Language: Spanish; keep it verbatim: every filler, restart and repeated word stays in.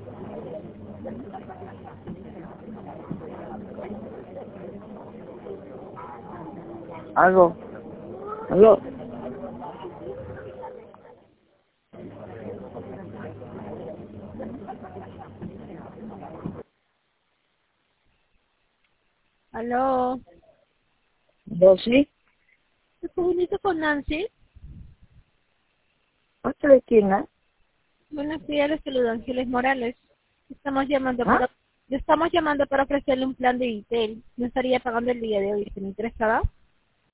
Aló. Aló. Aló. ¿Vos sí? ¿Me comunico con Nancy? ¿Otra de quién, ah? Buenos días, les saluda Ángeles Morales. Estamos llamando ¿Ah? para, le estamos llamando para ofrecerle un plan de Vitel. ¿No estaría pagando el día de hoy? ¿Se me interesaba?